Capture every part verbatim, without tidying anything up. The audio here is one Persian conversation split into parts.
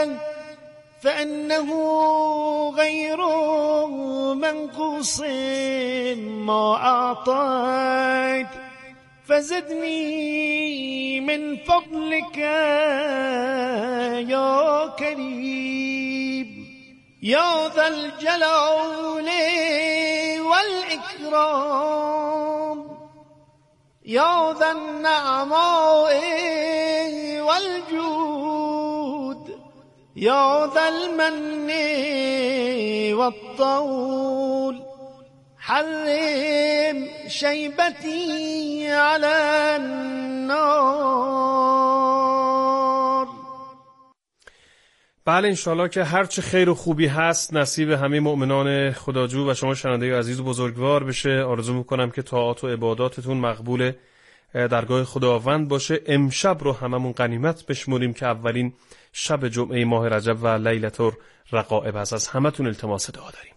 فإنه غير منقوص ما أعطيت فزدني من فضلك يا كريم يا ذا الجلال والإكرام يا ذا النعماء والجود يا ذا المن والطول حرم شیبتی علی النار. بله انشالله که هرچه خیر و خوبی هست نصیب همه مؤمنان خداجو و شما شنونده عزیز و بزرگوار بشه. آرزو میکنم که طاعات و عباداتتون مقبول درگاه خداوند باشه. امشب رو هممون غنیمت بشمریم که اولین شب جمعه ماه رجب و لیلة الرقائب هست. از همتون التماس دعا داریم.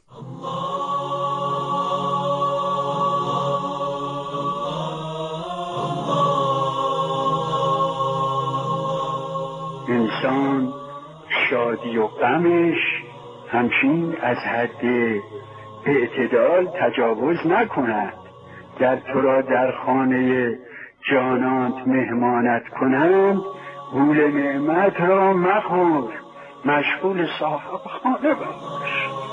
انسان شادی و غمش همچین از حد اعتدال تجاوز نکند. در تو را در خانه جانانت مهمانت کنند گول نعمت را مخور، مشغول صاحب خانه باش.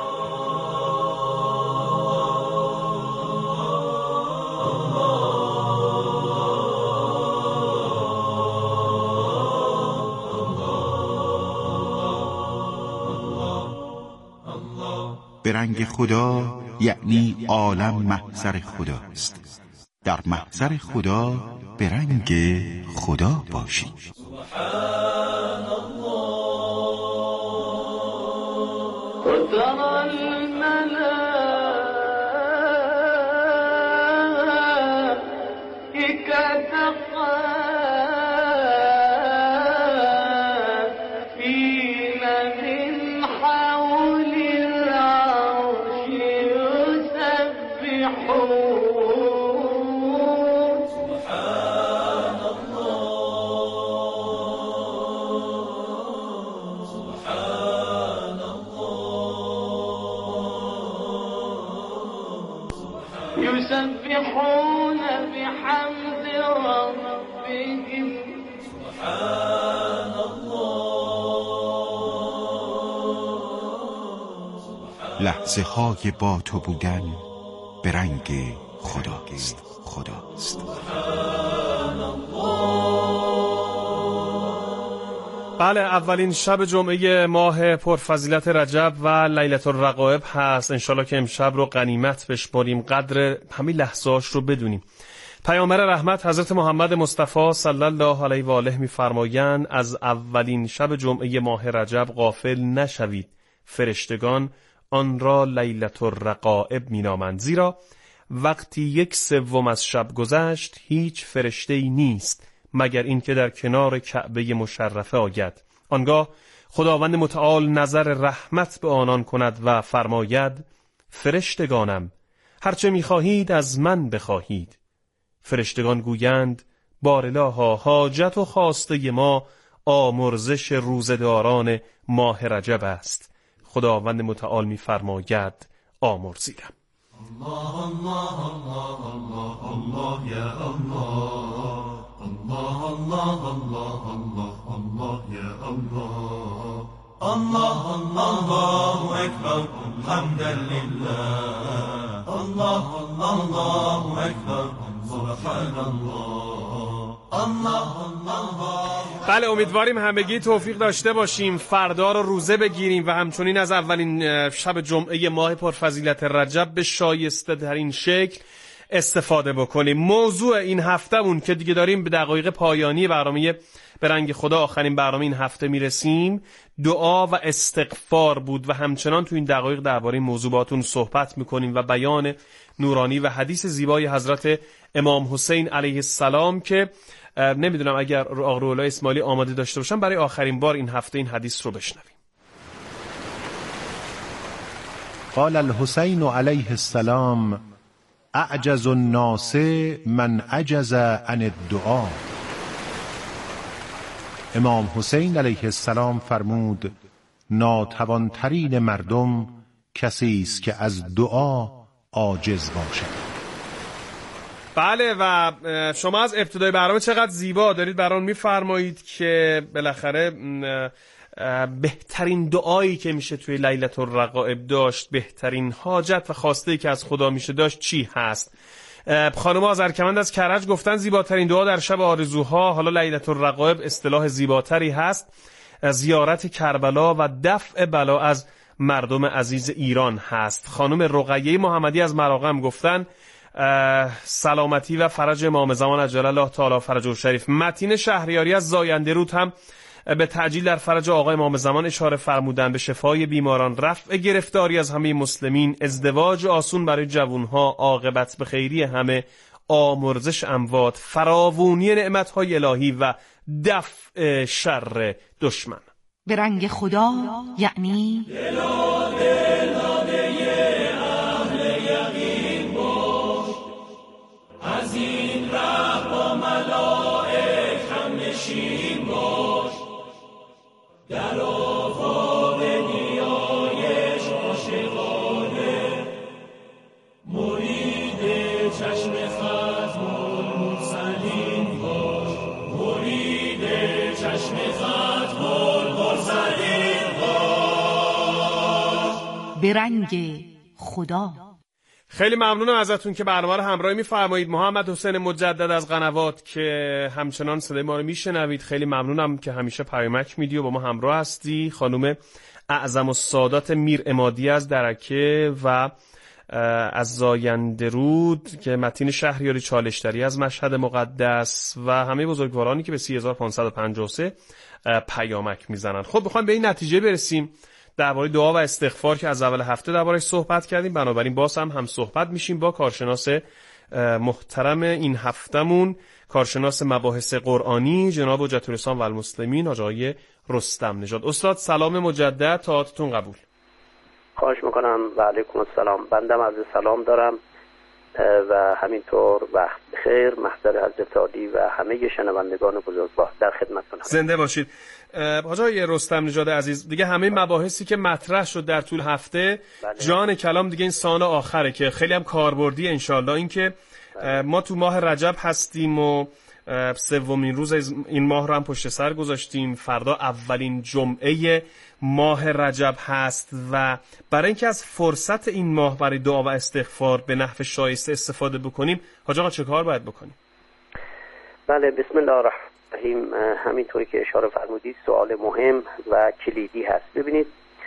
به رنگ خدا یعنی عالم محضر خداست. در محضر خدا به رنگ خدا باشید. سبحان الله و ترى الملائكة قائمين من حول العرش يسبحون. يسبحون بحمد ربهم سبحان الله. لحظه های با تو بودن به رنگ خداست. خداست. بله اولین شب جمعه ماه پرفضیلت رجب و لیلة الرقائب هست. انشالله که امشب رو غنیمت بشماریم، قدر همین لحظه‌اش رو بدونیم. پیامبر رحمت حضرت محمد مصطفی صلی الله علیه و آله می‌فرمایند از اولین شب جمعه ماه رجب غافل نشوید، فرشتگان آن را لیلة الرقائب مینامند، زیرا وقتی یک سوم از شب گذشت هیچ فرشته‌ای نیست مگر این که در کنار کعبه مشرفه آید. آنگاه خداوند متعال نظر رحمت به آنان کند و فرماید فرشتگانم هرچه می‌خواهید از من بخواهید. فرشتگان گویند بارالها حاجت و خواسته ما آمرزش روزداران ماه رجب است. خداوند متعال می‌فرماید آمرزیدم. الله الله الله الله الله یا الله الله الله الله الله الله یا الله الله الله اکبر حمدا لله الله الله اکبر سبحان الله الله الله. بله امیدواریم همگی توفیق داشته باشیم فردا رو روزه بگیریم و همچنین از اولین شب جمعه ماه پرفضیلت رجب به شایسته در این شکل استفاده بکنیم. موضوع این هفتهمون که دیگه داریم به دقایق پایانی برنامه به رنگ خدا، آخرین برنامه این هفته میرسیم، دعا و استغفار بود و همچنان تو این دقایق درباره این موضوع باهاتون صحبت میکنیم و بیان نورانی و حدیث زیبای حضرت امام حسین علیه السلام که نمیدونم اگر آقا روح‌الله اسماعیلی آماده داشته باشم برای آخرین بار این هفته این حدیث رو بشنویم. قال الحسین علیه السلام اعجز الناس من عجز عن الدعاء. امام حسین علیه السلام فرمود ناتوانترین مردم کسی است که از دعا عاجز باشد. بله و شما از ابتدای برنامه چقدر زیبا دارید برام میفرمایید که بالاخره بهترین دعایی که میشه توی لیلة الرغائب داشت، بهترین حاجت و خواسته که از خدا میشه داشت چی هست. خانم آذرکمند از کرج گفتن زیباترین دعا در شب آرزوها، حالا لیلة الرغائب اصطلاح زیباتری هست، زیارت کربلا و دفع بلا از مردم عزیز ایران هست. خانم رقیه محمدی از مراغم گفتن سلامتی و فرج امام زمان عجل الله تعالی فرجه شریف. متین شهریاری از زاینده رود هم به تعجیل در فرج آقا امام زمان اشاره فرمودن، به شفای بیماران، رفع گرفتاری از همه مسلمین، ازدواج آسون برای جوانها، عاقبت به خیری همه، آمرزش اموات، فراوانی نعمتهای الهی و دفع شر دشمن. به رنگ خدا یعنی از این ره با ملائک هم نشین باش، در آفاق نیایش عاشقانه، مرید چشم ختم المرسلین باش، مرید چشم ختم المرسلین باش. به رنگ خدا. خیلی ممنونم ازتون که برنامه رو همراهی می‌فرمایید. محمد حسین مجدد از قنوات که همچنان صدای ما رو میشنوید، خیلی ممنونم که همیشه پیامک میدی و با ما همراه هستی. خانم اعظم السادات میر امادی از درکه و از زاینده رود که متین شهریاری چالشتری از مشهد مقدس و همه بزرگوارانی که به سی هزار و پانصد و پنجاه و سه پیامک میزنن. خب بخوایم به این نتیجه برسیم درباره دعا و استغفار که از اول هفته درباره‌اش صحبت کردیم، بنابراین باز هم هم صحبت میشیم با کارشناس محترم این هفتمون، کارشناس مباحث قرآنی جناب حجة الاسلام و المسلمین آقای رستم نژاد. استاد سلام مجدد، طاعتتون قبول. خواهش میکنم. و علیکم السلام. بندم عرض سلام دارم و همینطور وقت بخیر محضر حضرت عالی و همه شنوندگان بزرگوار در خدمتتون هستم. زنده باشید. آقای رستم نژاد عزیز، دیگه همه مباحثی که مطرح شد در طول هفته، بله. جان کلام دیگه این سان آخره که خیلی هم کاربردی انشالله. این که بله. ما تو ماه رجب هستیم و سومین روز این ماه رو هم پشت سر گذاشتیم، فردا اولین جمعه ماه رجب هست و برای اینکه از فرصت این ماه برای دعا و استغفار به نحو شایسته استفاده بکنیم، حاج آقا چه کار باید بکنیم؟ بله، بسم الله الرحمن الرحیم. همینطوری که اشاره فرمودید سوال مهم و کلیدی هست. ببینید،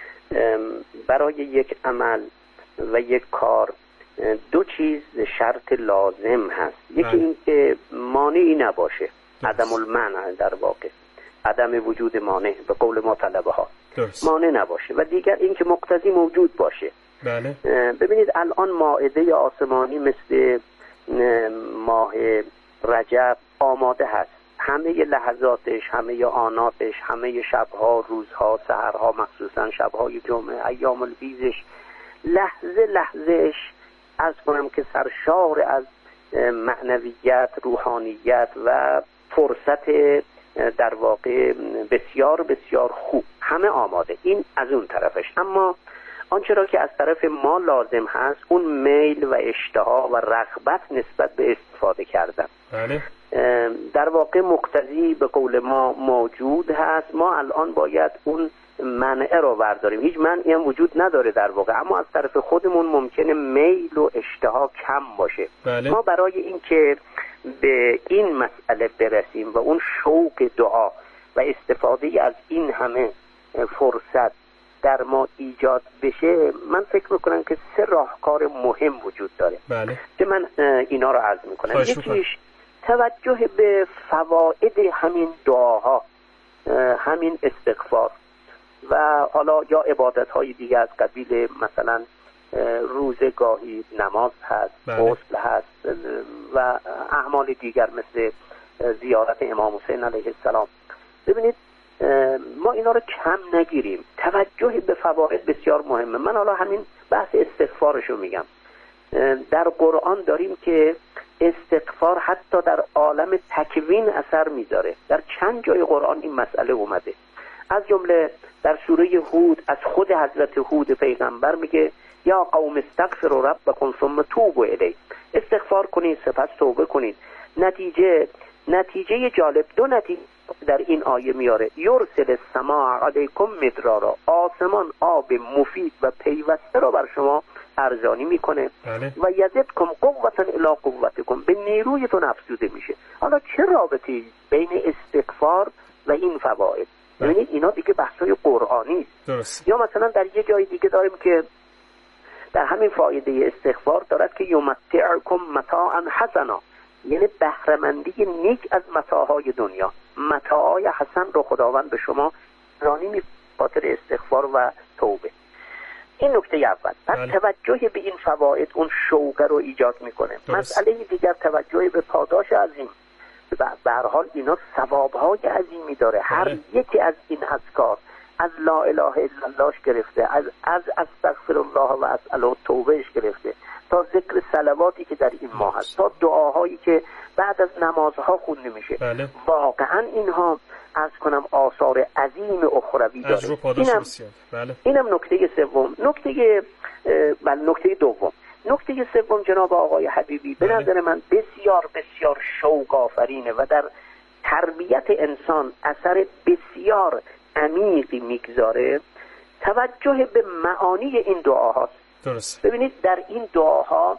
برای یک عمل و یک کار دو چیز شرط لازم هست. یکی این که مانعی نباشه، عدم المنع، در واقع عدم وجود مانع به قول ما طلبه ها، مانع نباشه، و دیگر این که مقتضی موجود باشه. بله. ببینید الان مائده آسمانی مثل ماه رجب آماده هست، همه لحظاتش، همه آناتش، همه شبها، روزها، سحرها، مخصوصا شبهای جمعه، ایام البیزش، لحظه لحظهش از کنم که سرشار از معنویت، روحانیت و فرصت در واقع بسیار بسیار خوب، همه آماده. این از اون طرفش. اما آنچه را که از طرف ما لازم هست اون میل و اشتها و رغبت نسبت به استفاده کردن. بله. در واقع مقتضی به قول ما موجود هست. ما الان باید اون منعه رو برداریم. هیچ منعی هم وجود نداره در واقع، اما از طرف خودمون ممکنه میل و اشتها کم باشه. بله. ما برای این که به این مسئله برسیم و اون شوق دعا و استفاده از این همه فرصت در ما ایجاد بشه، من فکر میکنم که سه راهکار مهم وجود داره. بله. که من اینا رو عرض میکنم. یکیش توجه به فواید همین دعاها، همین استغفار و حالا یا عبادت های دیگه از قبیل مثلا روزگاهی نماز هست، غسل هست و اعمال دیگر مثل زیارت امام حسین علیه السلام. ببینید ما اینا رو کم نگیریم. توجه به فواید بسیار مهمه. من حالا همین بحث استغفارشو میگم. در قرآن داریم که استغفار حتی در عالم تکوین اثر میذاره. در چند جای قرآن این مسئله اومده، از جمله در سوره هود از خود حضرت هود پیغمبر میگه یا قوم استغفروا ربکم ثم توبوا الیه، استغفار کنید سپس توبه کنید. نتیجه نتیجه جالب، دو نتیجه در این آیه میاره. یرسل السماء علیکم مدرارا، آسمان آب مفید و پیوسته رو بر شما ارزانی میکنه. بله. و یزدکم قوة الی قوتکم، به نیرویتون افزوده میشه. حالا چه رابطه‌ای بین استغفار و این فواید؟ ببینید اینا دیگه بحثای قرآنی است. درست. یا مثلا در یه جای دیگه داریم که در همین فایده استغفار دارد که یمتعکم متاعا حسنا، یعنی بهره‌مندی نیک از متاعهای دنیا. متاعهای حسن رو خداوند به شما رانی می خاطر استغفار و توبه. این نکته اول. پس بله. توجه به این فواید اون شوق رو ایجاد میکنه. مسئله دیگر توجه به پاداش عظیم. به هر حال اینا ثوابهای عظیمی داره. هر بله. یکی از این اذکار، از لا اله الا اللهش گرفته، از از استغفر الله و اسأله توبهش گرفته، تا ذکر صلواتی که در این ماه هست، تا دعاهایی که بعد از نمازها خونده میشه. بله. واقعا اینها از کنم آثار عظیم اخروی داره. اجر و پاداش اینم بسیار. بله. اینم نکته سوم. نکته بله نکته دوم. نکته سوم جناب آقای حبیبی به نظر من بسیار بسیار شوق آفرینه و در تربیت انسان اثر بسیار عمیقی میگذاره. توجه به معانی این دعاهاست. درست. ببینید در این دعاها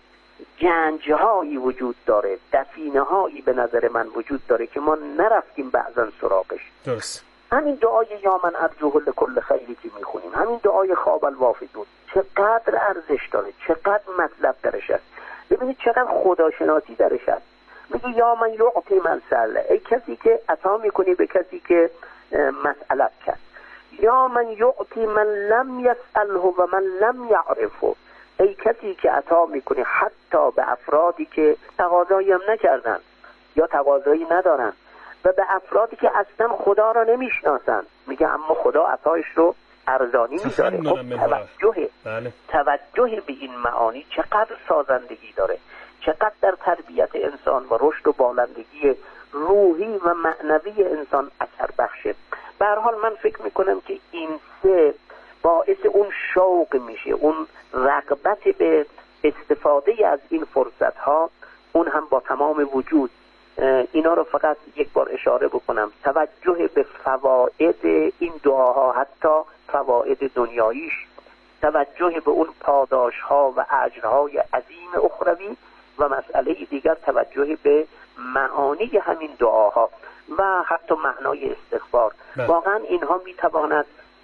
گنجهایی وجود داره، دفینه‌هایی به نظر من وجود داره که ما نرفتیم بعضا سراغش. درست. همین دعای یا من ارجوه لکل خیری که میخونیم، همین دعای خواب الوافدون چقدر ارزش داره، چقدر مطلب درش هست. ببینید چقدر خداشناسی درش هست. میگه یا من یعطی من سأله، ای کسی که عطا میکنی به کسی که مسئلت کرد. یا من یعطی من لم یسأله و من لم یعرفه، ای کسی که عطا میکنی حتی به افرادی که تقاضایی هم نکردن یا تقاضایی ندارن و به افرادی که اصلا خدا را نمیشناسن. میگه اما خدا عطایش رو ارزانی میذاره. خب توجه بله. توجه به این معانی چقدر سازندگی داره، چقدر در تربیت انسان و رشد و بالندگی روحی و معنوی انسان اثر بخشه. به هر حال من فکر میکنم که این سه باعث اون شوق میشه، اون رغبت به استفاده از این فرصت ها، اون هم با تمام وجود. اینا رو فقط یک بار اشاره بکنم، توجه به فواید این دعاها، حتی فواید دنیاییش، توجه به اون پاداش ها و اجرهای عظیم اخروی، و مسئله دیگر توجه به معانی همین دعاها و حتی معنای استغفار. بله. واقعا اینها میتواند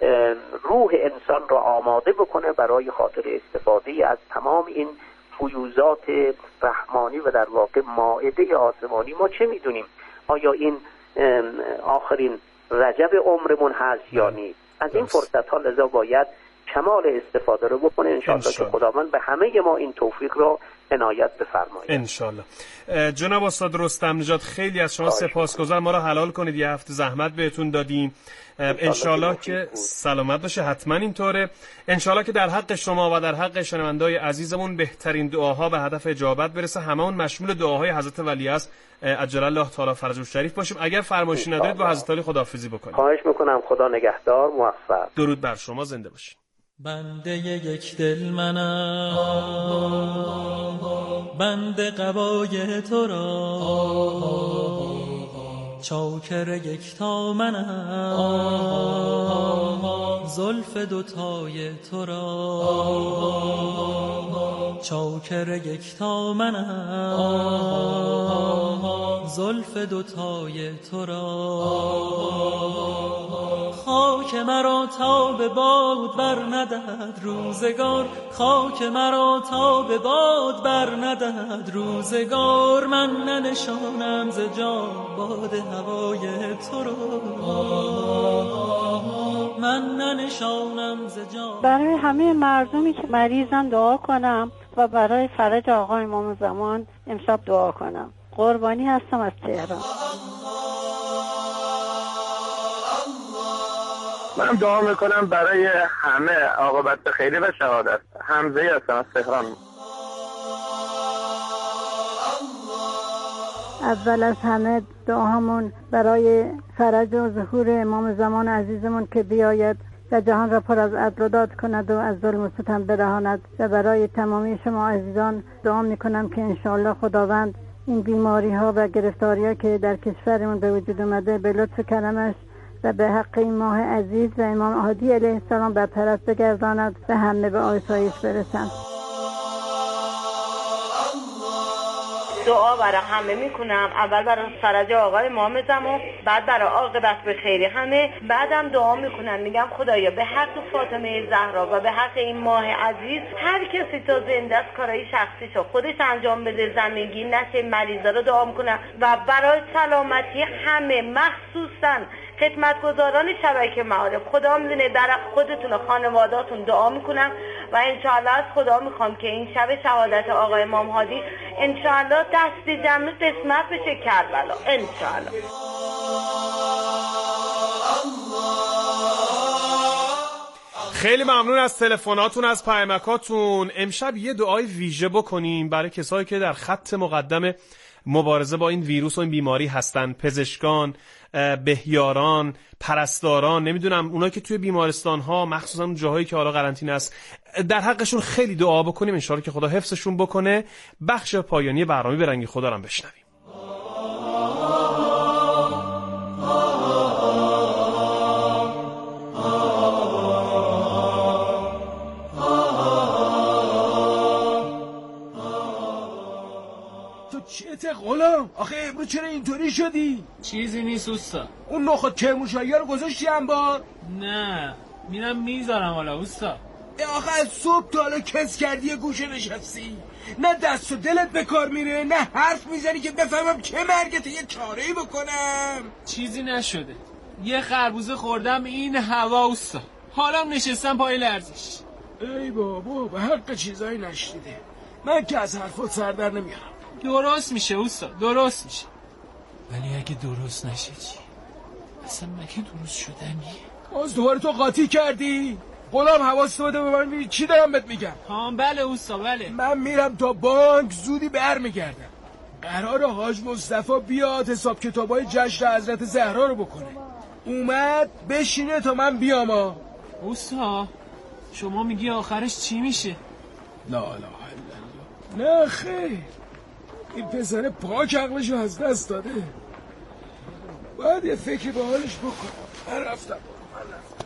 روح انسان را آماده بکنه برای خاطر استفاده از تمام این فیوزات رحمانی و در واقع مائده آسمانی. ما چه میدونیم؟ آیا این آخرین رجب عمرمون هست یا نیست؟ از این فرصت ها لذا باید کمال استفاده رو بکنه. انشاءالله که خداوند به همه ما این توفیق رو عنایت بفرماید. انشاءالله. جناب استاد رستم نژاد خیلی از شما سپاسگزارم، ما را حلال کنید، یه هفته زحمت بهتون دادیم. انشاءالله که سلامت باشه. حتما اینطوره. انشاءالله که در حق شما و در حق شنونده‌های عزیزمون بهترین دعاها به هدف اجابت برسه. هممون مشمول دعاهای حضرت ولیعصر عجل الله تعالی فرجه الشریف باشیم. اگر فرمایشی ندارید با حضرت علی خداحافظی بکنید. خواهش میکنم. خدا نگهدار. موفق. درود بر شما. زنده باشید. بنده یک دل منم، بنده قبای تو را، چاکر یکتا منم، زلف دوتای تو را، چاکر یکتا منم، زلف دوتای تو را. خاک مرا تا به باد بر ندهد روزگار، خاک مرا تا به باد بر ندهد روزگار. من ننشانم ز جا باد هوای تو را، من ننشانم ز جا. برای همه مردمی که مریضن دعا کنم و برای فرج آقا امام زمان امشب دعا کنم. قربانی هستم از تهران. من دعا میکنم برای همه عاقبت خیری و شهادت. حمزه هستم از تهران. اول از همه دعامون برای فرج و ظهور امام زمان عزیزمون که بیاید و جهان را پر از عدل و داد کند و از ظلم و ستم برهاند، و برای تمامی شما عزیزان دعا میکنم که انشاءالله خداوند این بیماری ها و گرفتاری ها که در کشورمون به وجود اومده به لطف کرمش و به حق این ماه عزیز و امام هادی علیه السلام برطرف بگرداند و همه به آسایش برسند. دعا برای همه میکنم، اول برای فرج آقای امام زمان، بعد برای عاقبت به خیر همه، بعدم دعا میکنم میگم خدایا به حق فاطمه زهرا و به حق این ماه عزیز هر کسی تا زنده است کارهای شخصیشو خودش انجام بده، زمینگیر نشه، مریضا رو دعا میکنم و برای سلامتی همه مخصوصا خدمتگزاران شبکه معارف خدا میدونه در خودتون و خانواده‌تون دعا میکنم و انشاءالله از خدا میخوام که این شب شهادت آقای امام هادی انشاءالله دست جمع قسمت بشه کربلا انشاءالله. خیلی ممنون از تلفناتون، از پیامکاتون. امشب یه دعای ویژه بکنیم برای کسایی که در خط مقدم مبارزه با این ویروس و این بیماری هستن، پزشکان، بهیاران، پرستاران، نمیدونم اونایی که توی بیمارستان ها مخصوصا اون جاهایی که حالا قرنطینه است، در حقشون خیلی دعا بکنیم، ان شاءالله که خدا حفظشون بکنه. بخش پایانی برنامه به رنگ خدا رو هم بشنویم. چته غلام؟ آخه امروز چرا اینطوری شدی؟ چیزی نیست اوستا. اون نخود کرموشایی رو گذاشتی انبار؟ نه میرم میذارم حالا اوستا. آخه از صبح تا حالا کس کردی یه گوشه نشستی، نه دست و دلت به کار میره نه حرف میزنی که بفهمم چه مرگته یه چاره‌ای بکنم. چیزی نشده، یه خربوزه خوردم این هوا اوستا، حالا نشستم پای لرزش. ای بابا به حق چیزایی نشنیده، من که از حرفات سر در نمیارم. درست میشه اوستا، درست میشه، ولی اگه درست نشه چی؟ اصلا مگه درست شدنیه؟ باز دوباره تو قاطی کردی؟ غلام حواست بده به من، میری چی دارم بهت میگم؟ ها بله اوستا بله. من میرم تا بانک، زودی برمیگردم. قرار حاج مصطفی بیاد حساب کتابای جشن حضرت زهرا رو بکنه. اومد بشینه تا من بیام. ها اوستا شما میگی آخرش چی میشه؟ لا اله الا الله. نه خیر، این پسر پاک عقلشو از دست داده، باید یه فکری به حالش بکنم. من رفتم من رفتم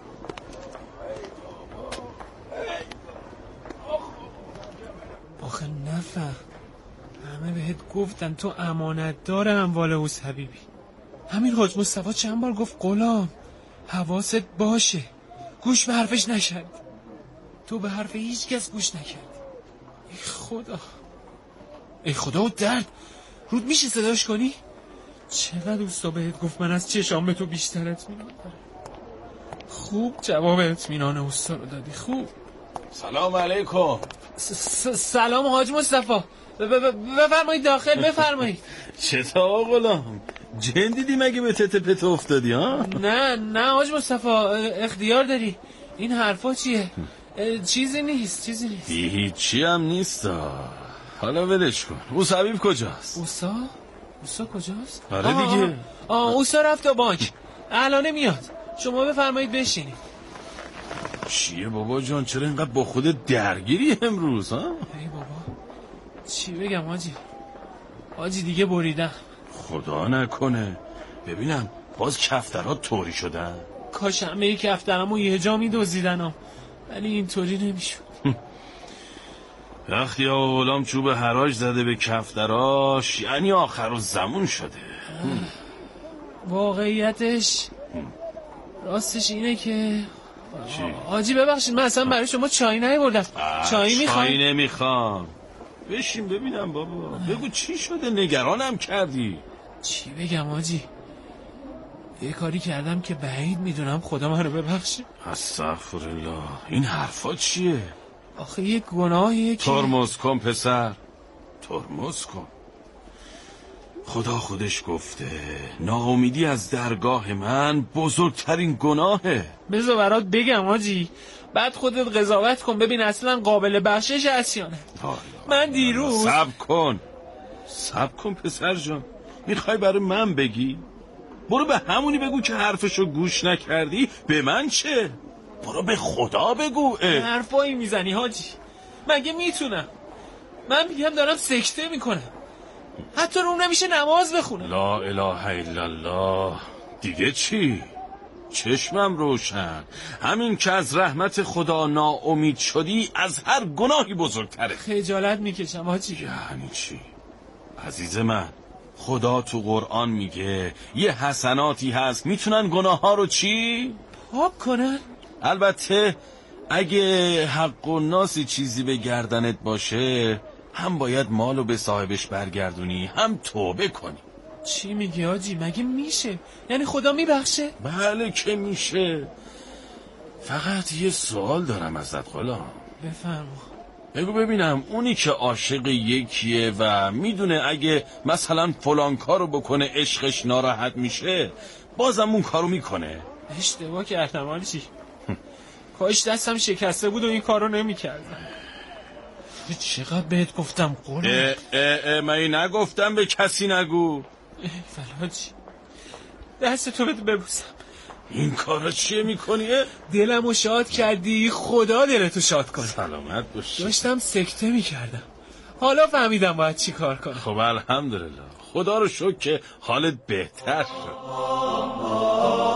آخه نفهم، همه بهت گفتن تو امانت داره اموال اوس حبیبی. همین حاج مصطفی چند بار گفت غلام حواست باشه، گوش به حرفش نشد. تو به حرف هیچ کس گوش نکرد. ای خدا، ای خدا و درد، رود میشه صداش کنی؟ چقدر اوستا بهت گفت من از چشام به تو بیشتر اطمینان دارم. خوب جواب اطمینان اوستا رو دادی، خوب. سلام علیکم. سلام حاج مصطفی، بفرمایید داخل بفرمایید. چطور غلام؟ جن دیدی مگه به تته پته افتادی ها؟ نه نه حاج مصطفی اختیار داری. این حرفا چیه؟ چیزی نیست چیزی نیست. هیچی هم نیست. حالا ولش کن. اوس حبیب کجاست؟ اوسا؟ اوسا کجاست؟ آره دیگه. آه اوسا رفت تا بانک، الان میاد. شما بفرمایید بشینید. چیه بابا جان، چرا اینقدر با خودت درگیری امروز ها؟ ای بابا چی بگم حاجی، حاجی دیگه بریدم. خدا نکنه. ببینم باز کفترها طوری شدن. کاش همه کفترامو یه جا میدزدیدن، ولی اینطوری نمیشد. وقتی آقا غلام چوب حراج زده به کفتراش یعنی آخر الزمان شده. واقعیتش راستش اینه که حاجی ببخشید من اصلا برای شما چای نیاوردم. چای میخوام؟ چای نمیخوام. بشین ببینم بابا، بگو چی شده، نگرانم کردی. چی بگم حاجی، یه کاری کردم که بعید میدونم خدا منو ببخشه. استغفرالله. این حرفا چیه؟ آخه یه گناهیه که ترمز کن پسر، ترمز کن. خدا خودش گفته ناامیدی از درگاه من بزرگترین گناهه. بذار برات بگم حاجی، بعد خودت قضاوت کن ببین اصلا قابل بخشش هست یا نه. من دیروز صبر کن. صبر کن پسر جان، میخوای برای من بگی؟ برو به همونی بگو که حرفشو گوش نکردی. به من چه؟ برو به خدا بگو. حرفایی میزنی حاجی؟ مگه میتونم؟ من میگم دارم سکته میکنم، حتی رو نمیشه نماز بخونم. لا اله الا الله. دیگه چی؟ چشمم روشن. همین که از رحمت خدا ناامید شدی از هر گناهی بزرگتره. خجالت میکشم حاجی. یعنی چی؟ عزیز من، خدا تو قرآن میگه یه حسناتی هست میتونن گناه ها رو چی؟ پاک کنن. البته اگه حق و ناسی چیزی به گردنت باشه هم باید مالو به صاحبش برگردونی هم توبه کنی. چی میگی حاجی؟ مگه میشه؟ یعنی خدا میبخشه؟ بله که میشه. فقط یه سوال دارم ازت غلام. بفرما. بگو ببینم، اونی که عاشق یکیه و میدونه اگه مثلا فلان کارو بکنه عشقش ناراحت میشه، بازم اون کارو میکنه؟ اشتباه کردم حاجی. کاش دستم شکسته بود و این کارو نمیکردم. چقدر بهت گفتم قول. من نگفتم به کسی نگو. فلاجی دست تو بده ببوسم. این کارا چیه میکنیه؟ دلمو شاد کردی، خدا دلتو شاد کنه. سلامت باشی. داشتم سکته میکردم، حالا فهمیدم باید چی کار کنم. خب الحمدلله، خدا رو شکر که حالت بهتر شد.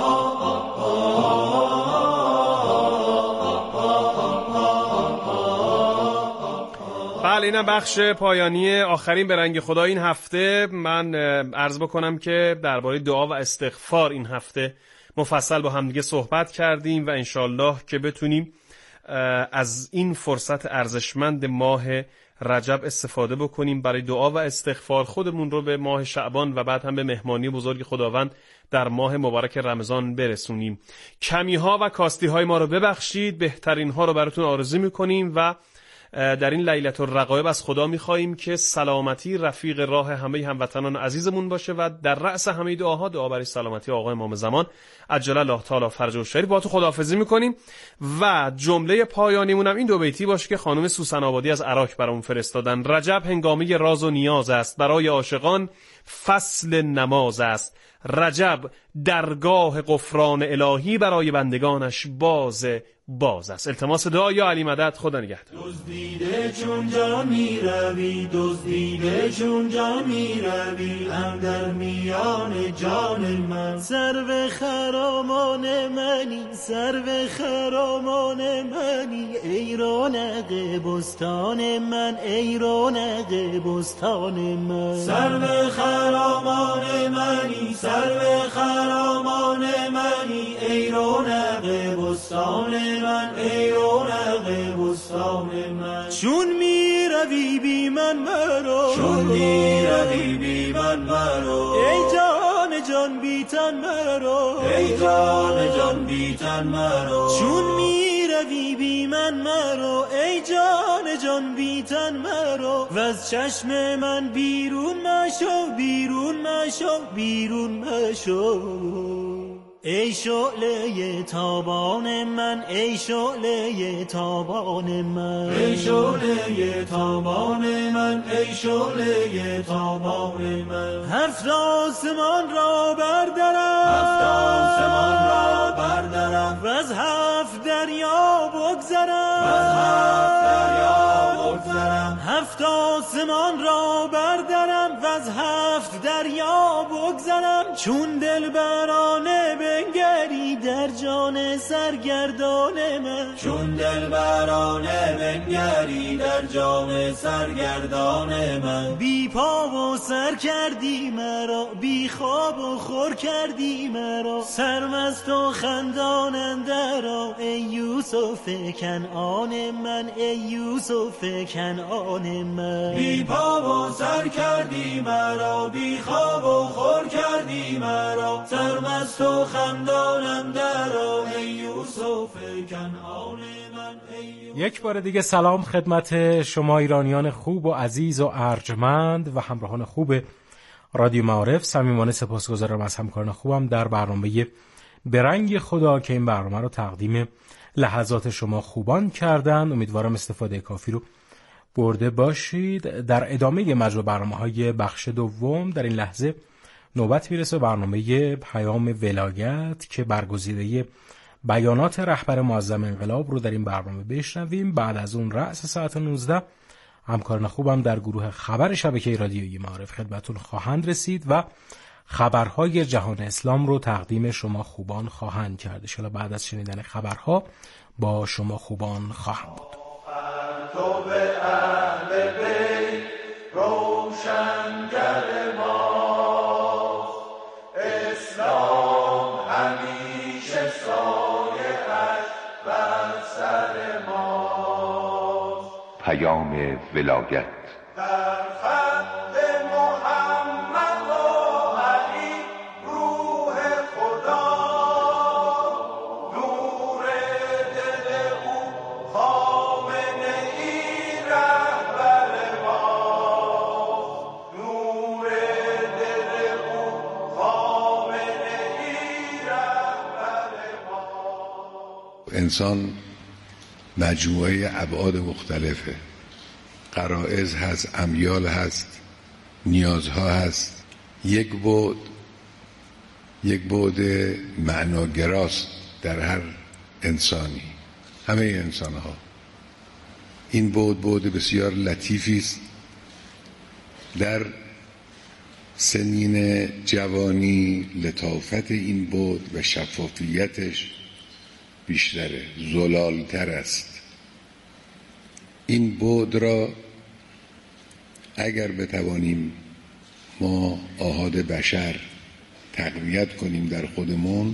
بله، اینم بخش پایانی آخرین به رنگ خدا این هفته. من عرض بکنم که درباره دعا و استغفار این هفته مفصل با همدیگه صحبت کردیم و انشالله که بتونیم از این فرصت ارزشمند ماه رجب استفاده بکنیم برای دعا و استغفار، خودمون رو به ماه شعبان و بعد هم به مهمانی بزرگ خداوند در ماه مبارک رمضان برسونیم. کمی ها و کاستی های ما رو ببخشید، بهترین ها رو براتون آرزو میکنیم و در این لیلة الرقایب از خدا میخواییم که سلامتی رفیق راه همه هموطنان عزیزمون باشه و در رأس همه دعاها دعا برای سلامتی آقا امام زمان عجل الله تعالی فرجه الشریف. با تو خداحافظی میکنیم و جمله پایانیمون هم این دو بیتی باشه که خانم سوسن آبادی از عراق برامون فرستادن. رجب هنگامه راز و نیاز است، برای عاشقان فصل نماز است. رجب درگاه غفران الهی، برای بندگانش باز باز است. التماس دعا یا علی مدد. خدا نگهدار. دزدیده چون جا می روی، دزدیده چون جا می روی، اندر میان جان من. سرو خرامان منی، سرو خرامان منی، ای رونق بستان من، ای رونق بستان من. سرو خرامان منی، سرو خرامان منی، ای رونق بستان من، ای رونق بستان من. چون می روی بی من مرو، چون می روی بی من مرو، ای جان جان بی تن مرو، ای جان جان بی تن مرو. چون می روی بی من مرو، ای جان جان بی تن مرو. و از چشم من بیرون مشو، بیرون مشو، بیرون مشو. ای شعله تابان من، ای شعله تابان من، ای شعله تابان من، ای شعله تابان من. هفت آسمان را بردرم، هفت آسمان را بردرم، و از هفت دریا بگذرم، و از هفت دریا بگذرم. هفت آسمان را بردرم و از هفت دریا بگذرم. چون دلبرانه بنگری در جان سرگردان من، چون دلبرانه بنگری در جان سرگردان من. بی پا و سر کردی مرا، بی خواب و خور کردی مرا، سرمست و خندان اندرا، ای یوسف کنعان من، ای یوسف کنعان من. بی پا و سر کردی مرا، بی خواب و خور کردی مرا، سرمست و خندان اندرا، ای یوسف کنعان من. یک بار دیگه سلام خدمت شما ایرانیان خوب و عزیز و ارجمند و همراهان خوب رادیو معارف. صمیمانه سپاسگزارم از همکاران خوبم در برنامه به رنگ خدا که این برنامه رو تقدیم لحظات شما خوبان کردن. امیدوارم استفاده کافی رو برده باشید. در ادامه مجموع برنامه‌های بخش دوم در این لحظه نوبت میرسه برنامه پیام ولایت که برگزیده بیانات رهبر معظم انقلاب رو در این برنامه بشنویم. بعد از اون رأس ساعت نوزده همکاران خوبم در گروه خبر شبکه رادیویی معارف خدمتتون خواهند رسید و خبرهای جهان اسلام رو تقدیم شما خوبان خواهند کرد. ان شاءالله بعد از شنیدن خبرها با شما خوبان خواهم بود. تو به اهل بیت روشنگر ما، اسلام همیشه سایه اش بر سر ما. پیام ولایت در خط محمد و علی روح خدا، نور دل او خامنه ای رهبر ما، نور دل او خامنه ای رهبر ما. انسان مجموعه ابعاد مختلفه، غرایز هست، امیال هست، نیازها هست. یک بعد یک بعد معناگراست در هر انسانی، همه انسان ها. این بعد بعد بسیار لطیفی است. در سنین جوانی لطافت این بعد و شفافیتش بیشتره، زلالتر است. این بعد را اگر بتوانیم ما آحاد بشر تقویت کنیم در خودمون،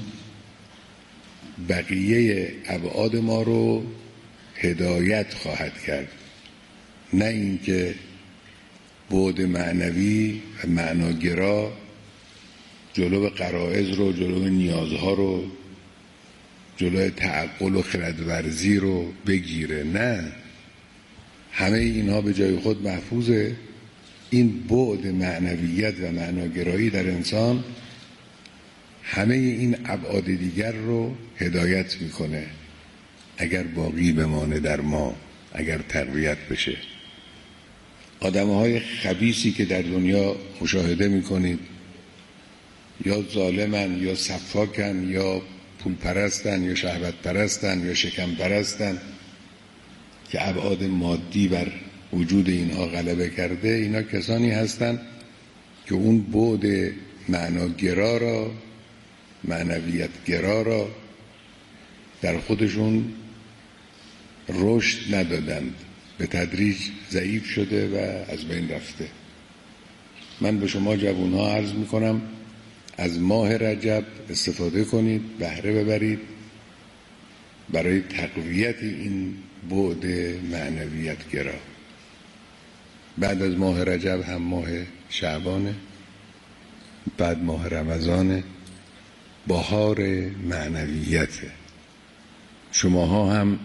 بقیه ابعاد ما رو هدایت خواهد کرد. نه اینکه بعد معنوی و معناگرا جلو غرایز رو، جلو نیازها رو، جلو تعقل و خردورزی رو بگیره. نه، همه اینها به جای خود محفوظه. این بعد معنویت و معناگرایی در انسان همه این ابعاد دیگر رو هدایت میکنه اگر باقی بمانه در ما، اگر تقویت بشه. آدمهای خبیثی که در دنیا مشاهده میکنید یا ظالمن یا سفاکن یا پول پرستن یا شهوت پرستن یا شکم پرستن که ابعاد مادی بر وجود اینها غلبه کرده، اینا کسانی هستند که اون بعد معناگرا را، معنویت گرا را در خودشون رشد ندادند، به تدریج ضعیف شده و از بین رفته. من به شما جوانها عرض میکنم از ماه رجب استفاده کنید، بهره ببرید برای تقویت این بعد معنویت گرا. بعد از ماه رجب هم ماه شعبانه، بعد ماه رمضانه، بهار معنویته. شماها هم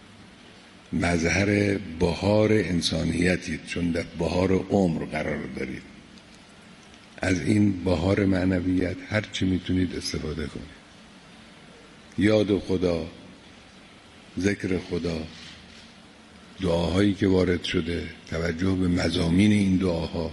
مظهر بهار انسانیتید، چون در بهار عمر قرار دارید. از این بهار معنویت هر چی میتونید استفاده کنید. یاد خدا، ذکر خدا، دعاهایی که وارد شده، توجه به مضامین این دعاها،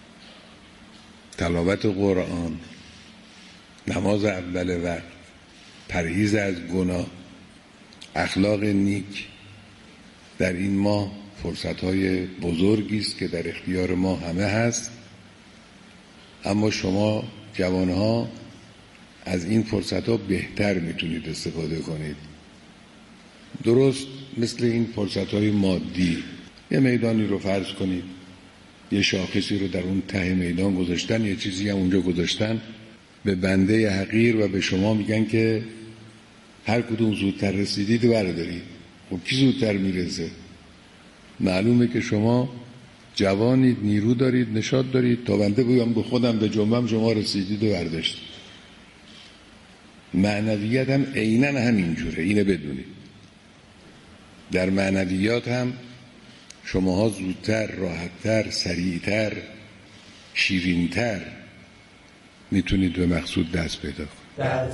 تلاوت قرآن، نماز اول وقت، پرهیز از گناه، اخلاق نیک. در این ماه فرصت‌های بزرگی است که در اختیار ما همه هست، اما شما جوانها از این فرصت‌ها بهتر میتونید استفاده کنید. درست مثل این فرصت‌های مادی، یه میدانی رو فرض کنید، یه شاخصی رو در اون ته میدان گذاشتن، یه چیزی هم اونجا گذاشتن، به بنده حقیر و به شما میگن که هر کدوم زودتر رسیدید و بردارید. خب کی زودتر میرسه؟ معلومه که شما جوانید، نیرو دارید، نشاط دارید، تا بنده بگم به خودم به جنبم شما رسیدید و برداشتید. معنویت هم عیناً همینجوره، اینه بدونید. در معنویات هم شماها زودتر، راحتتر، سریعتر، شیرینتر میتونید به مقصود دست پیدا کنید. در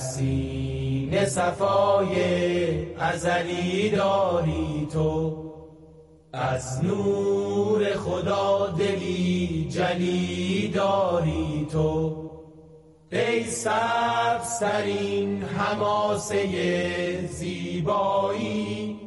سینه صفای ازلی داری تو، از نور خدا دلی جلی داری تو، ای سبزترین حماسه زیبایی.